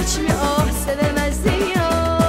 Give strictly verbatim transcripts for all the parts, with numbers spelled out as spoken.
hiç mi ah sevemezdin ya?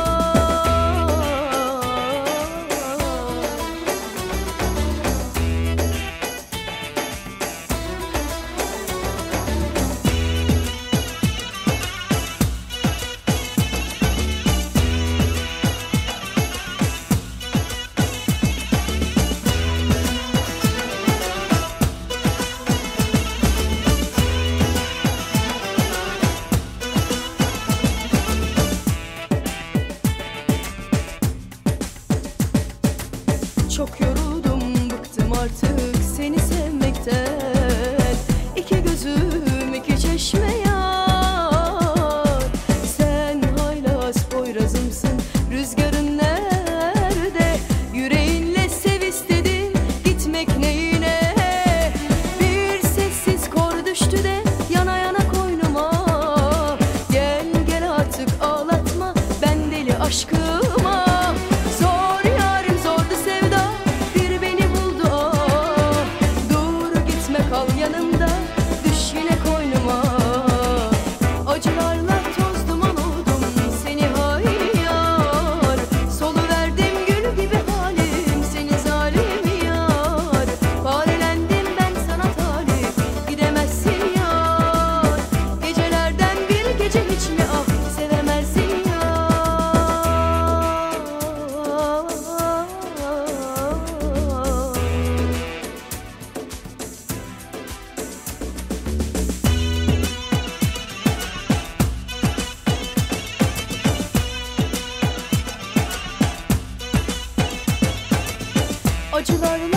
Çok yoruldum, bıktım artık seni sevmekten. İki gözüm iki çeşme yar. Sen haylaz Poyrazımsın, rüzgarın nerede? Yüreğinle sev istedin, gitmek neyine? Bir sessiz kor düştü de yana yana koynuma. Gel gel artık ağlatma ben deli aşkıma. Kal yanımda, düş yine koynuma. Acılarla toz duman oldum seni hain yar. Soluverdim gül gibi halim seni zalim yar. Farelendim ben sana talip, gidemezsin yar. Gecelerden bir gece hiç mi ah sevemezsin yar? Acılarla